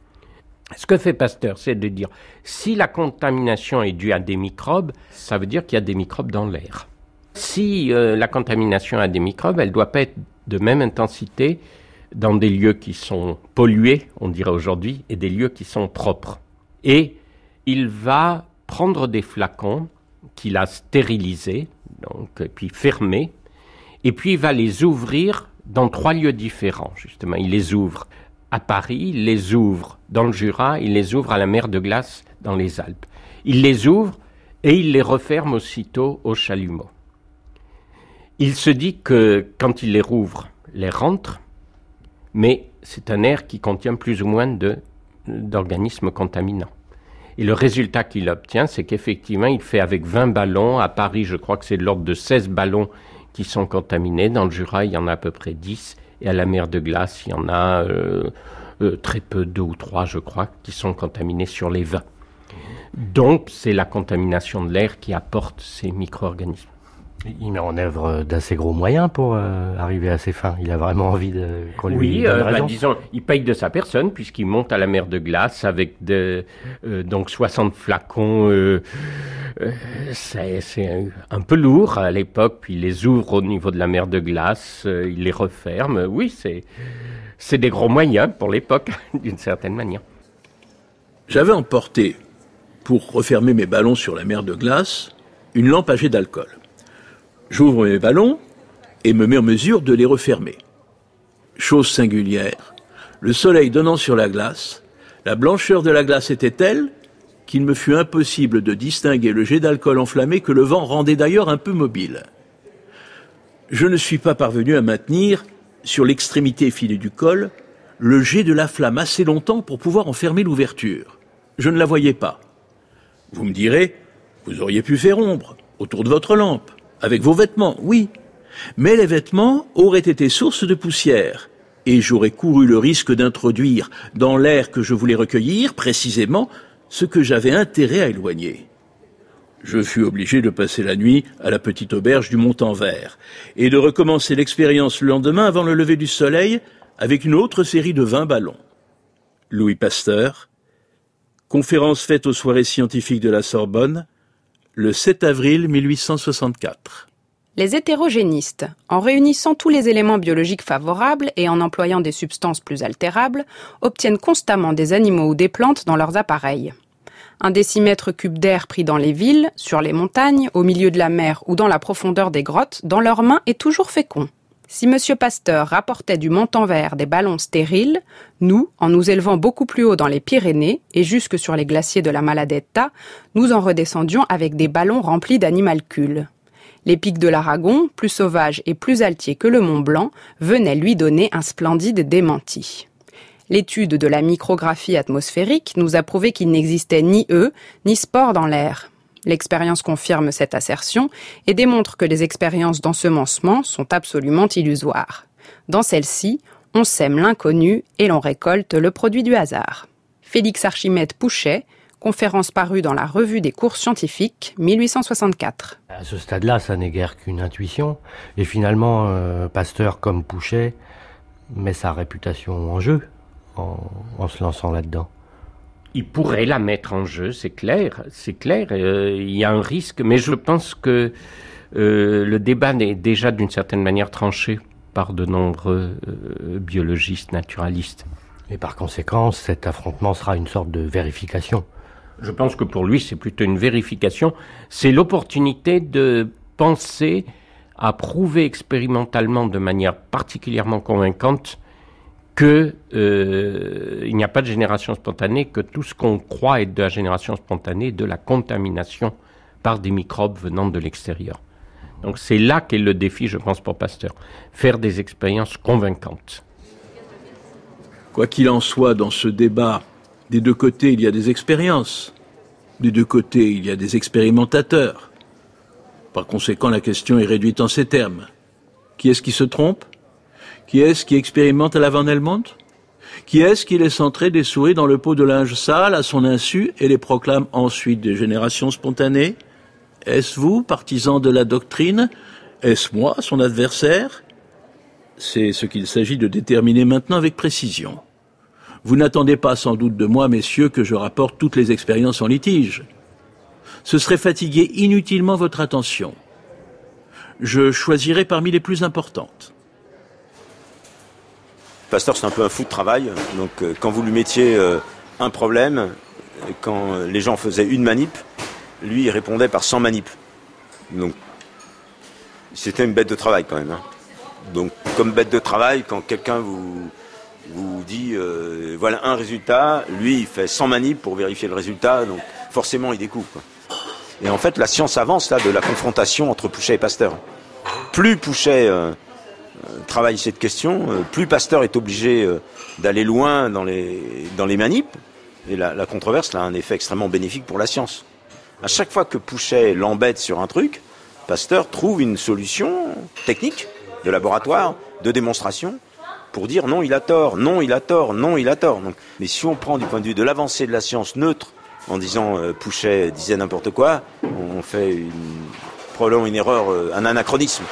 Ce que fait Pasteur, c'est de dire, si la contamination est due à des microbes, ça veut dire qu'il y a des microbes dans l'air. Si la contamination a des microbes, elle ne doit pas être de même intensité dans des lieux qui sont pollués, on dirait aujourd'hui, et des lieux qui sont propres. Et il va prendre des flacons qu'il a stérilisés, puis fermés, et puis il va les ouvrir dans 3 lieux différents, justement. Il les ouvre à Paris, il les ouvre dans le Jura, il les ouvre à la mer de glace dans les Alpes. Il les ouvre et il les referme aussitôt au chalumeau. Il se dit que quand il les rouvre, l'air rentre, mais c'est un air qui contient plus ou moins d'organismes contaminants. Et le résultat qu'il obtient, c'est qu'effectivement, il fait avec 20 ballons. À Paris, je crois que c'est de l'ordre de 16 ballons qui sont contaminés. Dans le Jura, il y en a à peu près 10. Et à la mer de Glace, il y en a très peu, 2 ou 3, je crois, qui sont contaminés sur les 20. Donc, c'est la contamination de l'air qui apporte ces micro-organismes. Il met en œuvre d'assez gros moyens pour arriver à ses fins. Il a vraiment envie qu'on lui donne raison. Disons, il paye de sa personne puisqu'il monte à la mer de Glace avec donc 60 flacons. C'est un peu lourd à l'époque. Puis il les ouvre au niveau de la mer de Glace, il les referme. Oui, c'est des gros moyens pour l'époque, d'une certaine manière. J'avais emporté, pour refermer mes ballons sur la mer de Glace, une lampe à jet d'alcool. J'ouvre mes ballons et me mets en mesure de les refermer. Chose singulière, le soleil donnant sur la glace, la blancheur de la glace était telle qu'il me fut impossible de distinguer le jet d'alcool enflammé que le vent rendait d'ailleurs un peu mobile. Je ne suis pas parvenu à maintenir, sur l'extrémité effilée du col, le jet de la flamme assez longtemps pour pouvoir en fermer l'ouverture. Je ne la voyais pas. Vous me direz, vous auriez pu faire ombre autour de votre lampe. Avec vos vêtements, oui. Mais les vêtements auraient été source de poussière. Et j'aurais couru le risque d'introduire dans l'air que je voulais recueillir, précisément, ce que j'avais intérêt à éloigner. Je fus obligé de passer la nuit à la petite auberge du Montanvert et de recommencer l'expérience le lendemain avant le lever du soleil avec une autre série de 20 ballons. Louis Pasteur, conférence faite aux soirées scientifiques de la Sorbonne, le 7 avril 1864. Les hétérogénistes, en réunissant tous les éléments biologiques favorables et en employant des substances plus altérables, obtiennent constamment des animaux ou des plantes dans leurs appareils. Un décimètre cube d'air pris dans les villes, sur les montagnes, au milieu de la mer ou dans la profondeur des grottes, dans leurs mains est toujours fécond. Si M. Pasteur rapportait du Montanvert des ballons stériles, nous, en nous élevant beaucoup plus haut dans les Pyrénées et jusque sur les glaciers de la Maladetta, nous en redescendions avec des ballons remplis d'animalcules. Les pics de l'Aragon, plus sauvages et plus altiers que le Mont Blanc, venaient lui donner un splendide démenti. L'étude de la micrographie atmosphérique nous a prouvé qu'il n'existait ni œufs, ni spores dans l'air. L'expérience confirme cette assertion et démontre que les expériences d'ensemencement sont absolument illusoires. Dans celles-ci, on sème l'inconnu et l'on récolte le produit du hasard. Félix Archimède Pouchet, conférence parue dans la Revue des cours scientifiques, 1864. À ce stade-là, ça n'est guère qu'une intuition. Et finalement, Pasteur comme Pouchet met sa réputation en jeu en se lançant là-dedans. Il pourrait la mettre en jeu, c'est clair. Il y a un risque, mais je pense que le débat est déjà d'une certaine manière tranché par de nombreux biologistes, naturalistes. Et par conséquent, cet affrontement sera une sorte de vérification. Je pense que pour lui, c'est plutôt une vérification. C'est l'opportunité de penser à prouver expérimentalement de manière particulièrement convaincante qu'il n'y a pas de génération spontanée, que tout ce qu'on croit être de la génération spontanée est de la contamination par des microbes venant de l'extérieur. Donc c'est là qu'est le défi, je pense, pour Pasteur. Faire des expériences convaincantes. Quoi qu'il en soit, dans ce débat, des deux côtés, il y a des expériences. Des deux côtés, il y a des expérimentateurs. Par conséquent, la question est réduite en ces termes. Qui est-ce qui se trompe ? Qui est-ce qui expérimente à la Van Helmont ? Qui est-ce qui laisse entrer des souris dans le pot de linge sale à son insu et les proclame ensuite des générations spontanées ? Est-ce vous, partisan de la doctrine ? Est-ce moi, son adversaire ? C'est ce qu'il s'agit de déterminer maintenant avec précision. Vous n'attendez pas sans doute de moi, messieurs, que je rapporte toutes les expériences en litige. Ce serait fatiguer inutilement votre attention. Je choisirai parmi les plus importantes. Pasteur, c'est un peu un fou de travail. Donc, quand vous lui mettiez un problème, quand les gens faisaient une manip, lui, il répondait par 100 manips. Donc, c'était une bête de travail quand même. Donc, comme bête de travail, quand quelqu'un vous dit voilà un résultat, lui, il fait 100 manips pour vérifier le résultat. Donc, forcément, il découpe. Et en fait, la science avance là de la confrontation entre Pouchet et Pasteur. Plus Pouchet travaille cette question, plus Pasteur est obligé d'aller loin dans les manips. Et la controverse là, a un effet extrêmement bénéfique pour la science. À chaque fois que Pouchet l'embête sur un truc, Pasteur trouve une solution technique, de laboratoire, de démonstration, pour dire non, il a tort, non, il a tort, non, il a tort. Donc, mais si on prend du point de vue de l'avancée de la science neutre, en disant Pouchet disait n'importe quoi, on fait probablement une erreur, un anachronisme.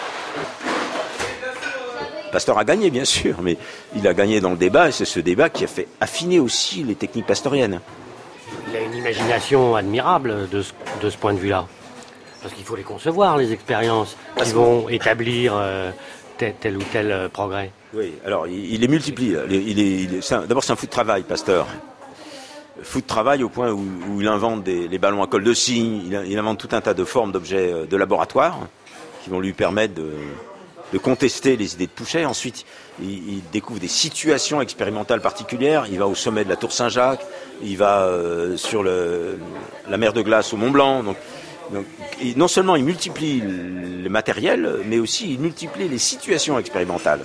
Pasteur a gagné, bien sûr, mais il a gagné dans le débat, et c'est ce débat qui a fait affiner aussi les techniques pasteuriennes. Il a une imagination admirable de ce point de vue-là. Parce qu'il faut les concevoir, les expériences qui vont établir tel ou tel progrès. Oui, alors il les multiplie. D'abord, c'est un fou de travail, Pasteur. Fou de travail au point où il invente les ballons à colle de cygne, il invente tout un tas de formes d'objets de laboratoire qui vont lui permettre de contester les idées de Pouchet. Ensuite, il découvre des situations expérimentales particulières. Il va au sommet de la Tour Saint-Jacques, il va sur la mer de glace au Mont Blanc. Donc, non seulement il multiplie le matériel, mais aussi il multiplie les situations expérimentales.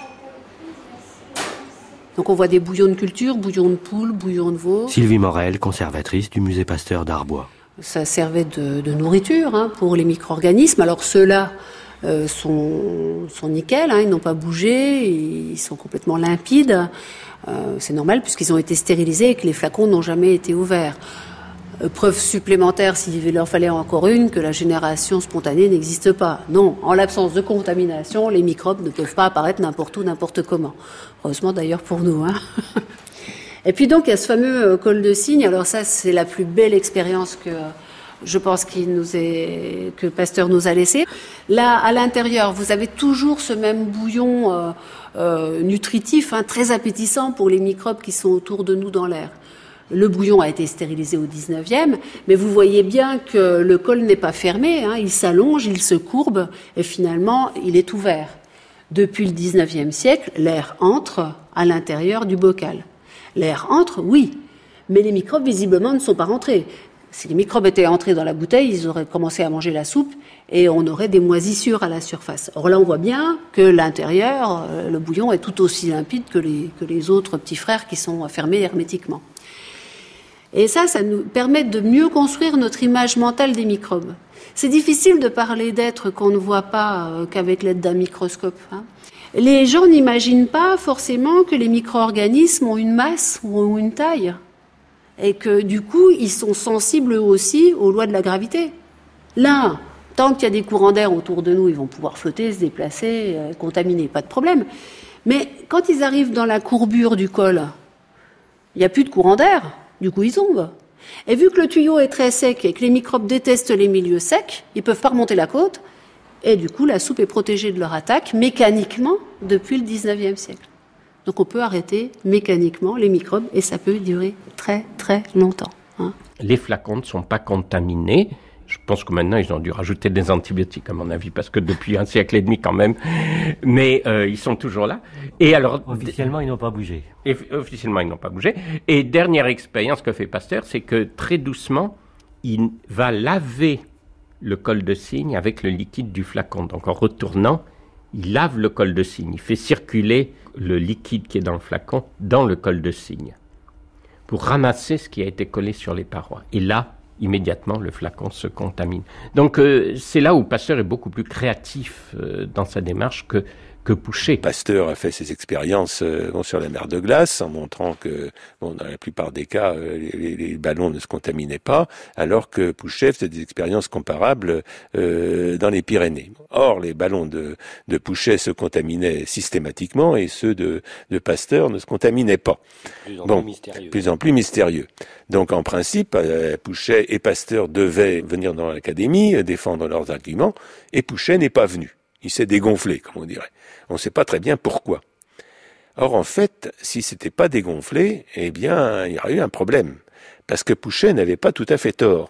Donc on voit des bouillons de culture, bouillons de poule, bouillons de veau. Sylvie Morel, conservatrice du musée Pasteur d'Arbois. Ça servait de nourriture pour les micro-organismes. Alors ceux-là sont nickel, ils n'ont pas bougé, ils sont complètement limpides. C'est normal puisqu'ils ont été stérilisés et que les flacons n'ont jamais été ouverts. Preuve supplémentaire, s'il leur fallait encore une, que la génération spontanée n'existe pas. Non, en l'absence de contamination, les microbes ne peuvent pas apparaître n'importe où, n'importe comment. Heureusement d'ailleurs pour nous. Et puis donc il y a ce fameux col de cygne. Alors ça, c'est la plus belle expérience que je pense que Pasteur nous a laissé. Là, à l'intérieur, vous avez toujours ce même bouillon nutritif, très appétissant pour les microbes qui sont autour de nous dans l'air. Le bouillon a été stérilisé au 19e, mais vous voyez bien que le col n'est pas fermé, il s'allonge, il se courbe, et finalement, il est ouvert. Depuis le 19e siècle, l'air entre à l'intérieur du bocal. L'air entre, oui, mais les microbes, visiblement, ne sont pas rentrés. Si les microbes étaient entrés dans la bouteille, ils auraient commencé à manger la soupe, et on aurait des moisissures à la surface. Or là, on voit bien que l'intérieur, le bouillon est tout aussi limpide que les autres petits frères qui sont fermés hermétiquement. Et ça nous permet de mieux construire notre image mentale des microbes. C'est difficile de parler d'êtres qu'on ne voit pas qu'avec l'aide d'un microscope. Les gens n'imaginent pas forcément que les micro-organismes ont une masse ou une taille. Et que du coup, ils sont sensibles eux aussi aux lois de la gravité. Là, tant qu'il y a des courants d'air autour de nous, ils vont pouvoir flotter, se déplacer, contaminer, pas de problème. Mais quand ils arrivent dans la courbure du col, il n'y a plus de courant d'air. Du coup, ils tombent. Et vu que le tuyau est très sec et que les microbes détestent les milieux secs, ils ne peuvent pas remonter la côte. Et du coup, la soupe est protégée de leur attaque mécaniquement depuis le 19e siècle. Donc on peut arrêter mécaniquement les microbes et ça peut durer très très longtemps. Les flacons ne sont pas contaminés. Je pense que maintenant, ils ont dû rajouter des antibiotiques, à mon avis, parce que depuis un siècle et demi, quand même. Mais ils sont toujours là. Et alors, officiellement, ils n'ont pas bougé. Officiellement, ils n'ont pas bougé. Et dernière expérience que fait Pasteur, c'est que très doucement, il va laver le col de cygne avec le liquide du flacon. Donc, en retournant, il lave le col de cygne. Il fait circuler le liquide qui est dans le flacon dans le col de cygne pour ramasser ce qui a été collé sur les parois. Et là, immédiatement, le flacon se contamine. Donc, c'est là où Pasteur est beaucoup plus créatif dans sa démarche que Pouchet. Pasteur a fait ses expériences sur la mer de glace en montrant que, dans la plupart des cas, les ballons ne se contaminaient pas, alors que Pouchet faisait des expériences comparables dans les Pyrénées. Or, les ballons de Pouchet se contaminaient systématiquement et ceux de Pasteur ne se contaminaient pas. Plus en plus mystérieux. Donc, en principe, Pouchet et Pasteur devaient venir dans l'académie, défendre leurs arguments, et Pouchet n'est pas venu. Il s'est dégonflé, comme on dirait. On ne sait pas très bien pourquoi. Or, en fait, si c'était pas dégonflé, eh bien, il y aurait eu un problème. Parce que Pouchet n'avait pas tout à fait tort.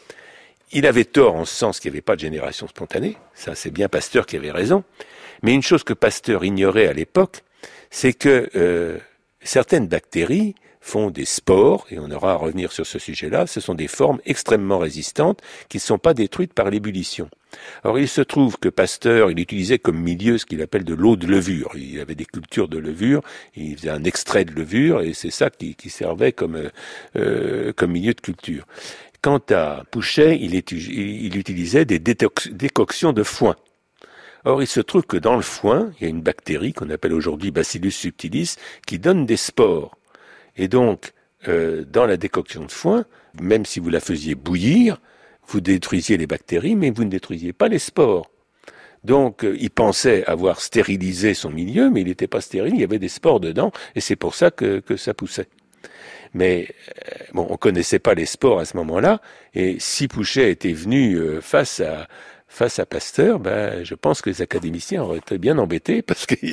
Il avait tort en ce sens qu'il n'y avait pas de génération spontanée. Ça, c'est bien Pasteur qui avait raison. Mais une chose que Pasteur ignorait à l'époque, c'est que certaines bactéries font des spores, et on aura à revenir sur ce sujet-là, ce sont des formes extrêmement résistantes qui ne sont pas détruites par l'ébullition. Alors il se trouve que Pasteur, il utilisait comme milieu ce qu'il appelle de l'eau de levure. Il avait des cultures de levure, il faisait un extrait de levure, et c'est ça qui servait comme milieu de culture. Quant à Pouchet, il utilisait des décoctions de foin. Or, il se trouve que dans le foin, il y a une bactérie qu'on appelle aujourd'hui Bacillus subtilis qui donne des spores. Et donc, dans la décoction de foin, même si vous la faisiez bouillir, vous détruisiez les bactéries, mais vous ne détruisiez pas les spores. Donc, il pensait avoir stérilisé son milieu, mais il n'était pas stérile, il y avait des spores dedans, et c'est pour ça que ça poussait. Mais bon, on connaissait pas les spores à ce moment-là, et si Pouchet était venu face à Pasteur, je pense que les académiciens auraient été bien embêtés parce que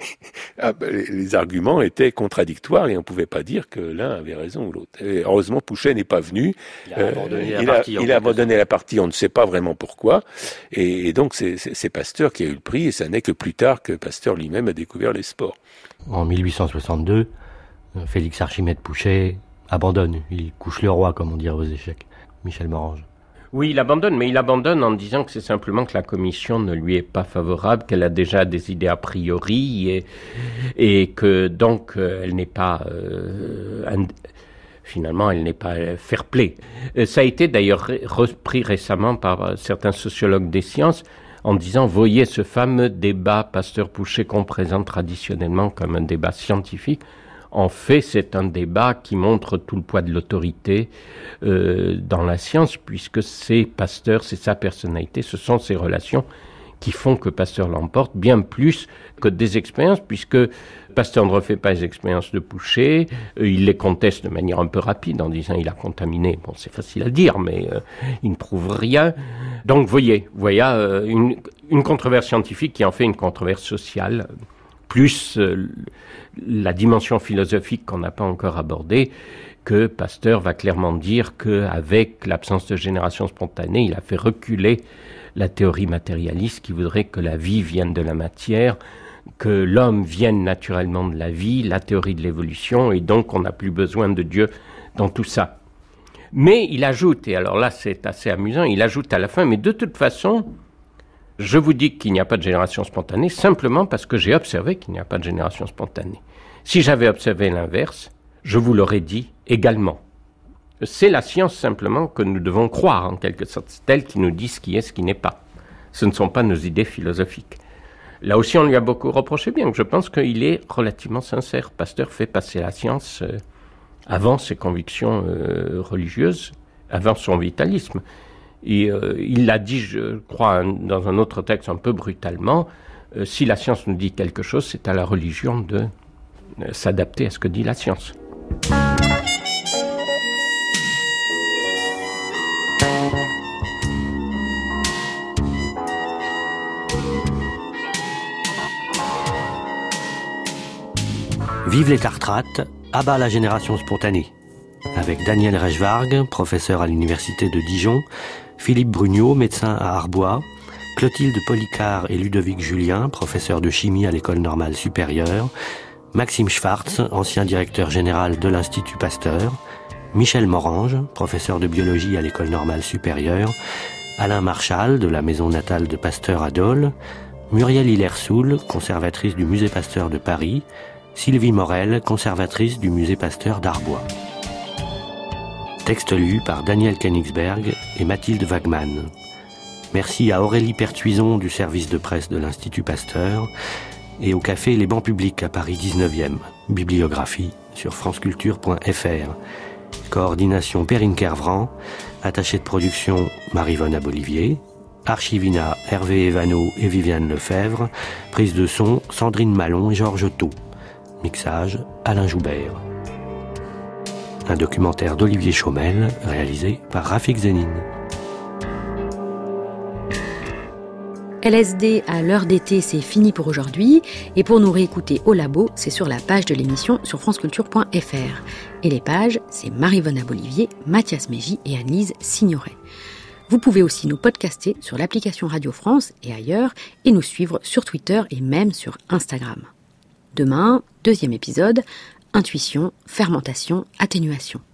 les arguments étaient contradictoires et on ne pouvait pas dire que l'un avait raison ou l'autre. Et heureusement, Pouchet n'est pas venu. Il a abandonné la partie, on ne sait pas vraiment pourquoi. Et donc, c'est Pasteur qui a eu le prix et ça n'est que plus tard que Pasteur lui-même a découvert les spores. En 1862, Félix Archimède Pouchet abandonne. Il couche le roi, comme on dirait aux échecs. Michel Morange. Oui, il abandonne, mais il abandonne en disant que c'est simplement que la commission ne lui est pas favorable, qu'elle a déjà des idées a priori et que donc elle n'est pas finalement elle n'est pas fair-play. Ça a été d'ailleurs repris récemment par certains sociologues des sciences en disant voyez ce fameux débat Pasteur-Pouchet qu'on présente traditionnellement comme un débat scientifique. En fait, c'est un débat qui montre tout le poids de l'autorité dans la science, puisque c'est Pasteur, c'est sa personnalité, ce sont ses relations qui font que Pasteur l'emporte, bien plus que des expériences, puisque Pasteur ne refait pas les expériences de Pouchet, il les conteste de manière un peu rapide en disant il a contaminé. Bon, c'est facile à dire, mais il ne prouve rien. Donc, voyez, une controverse scientifique qui en fait une controverse sociale, plus la dimension philosophique qu'on n'a pas encore abordée, que Pasteur va clairement dire qu'avec l'absence de génération spontanée, il a fait reculer la théorie matérialiste qui voudrait que la vie vienne de la matière, que l'homme vienne naturellement de la vie, la théorie de l'évolution, et donc on n'a plus besoin de Dieu dans tout ça. Mais il ajoute, et alors là c'est assez amusant, il ajoute à la fin, mais de toute façon, je vous dis qu'il n'y a pas de génération spontanée simplement parce que j'ai observé qu'il n'y a pas de génération spontanée. Si j'avais observé l'inverse, je vous l'aurais dit également. C'est la science simplement que nous devons croire en quelque sorte. C'est elle qui nous dit ce qui est, ce qui n'est pas. Ce ne sont pas nos idées philosophiques. Là aussi, on lui a beaucoup reproché, bien que je pense qu'il est relativement sincère. Pasteur fait passer la science avant ses convictions religieuses, avant son vitalisme. Et il l'a dit, je crois, dans un autre texte un peu brutalement, si la science nous dit quelque chose, c'est à la religion de s'adapter à ce que dit la science. Vive les tartrates, à bas la génération spontanée. Avec Daniel Reichwarg, professeur à l'université de Dijon, Philippe Brugnot, médecin à Arbois, Clotilde Policard et Ludovic Julien, professeur de chimie à l'École normale supérieure, Maxime Schwartz, ancien directeur général de l'Institut Pasteur, Michel Morange, professeur de biologie à l'École normale supérieure, Alain Marchal, de la maison natale de Pasteur à Dole, Muriel Hiller-Soul, conservatrice du Musée Pasteur de Paris, Sylvie Morel, conservatrice du Musée Pasteur d'Arbois. Texte lu par Daniel Koenigsberg et Mathilde Wagman. Merci à Aurélie Pertuison du service de presse de l'Institut Pasteur et au café Les Bancs Publics à Paris 19e. Bibliographie sur franceculture.fr. Coordination Perrine Kervran, attaché de production Marie-Vonne Abolivier, archivina Hervé Evano et Viviane Lefebvre, prise de son Sandrine Malon et Georges Thau. Mixage Alain Joubert. Un documentaire d'Olivier Chaumel réalisé par Rafik Zénine. LSD à l'heure d'été, c'est fini pour aujourd'hui. Et pour nous réécouter au labo, c'est sur la page de l'émission sur franceculture.fr. Et les pages, c'est Marie-Vonne Abolivier, Mathias Mégy et Annelise Signoret. Vous pouvez aussi nous podcaster sur l'application Radio France et ailleurs, et nous suivre sur Twitter et même sur Instagram. Demain, 2e épisode, intuition, fermentation, atténuation.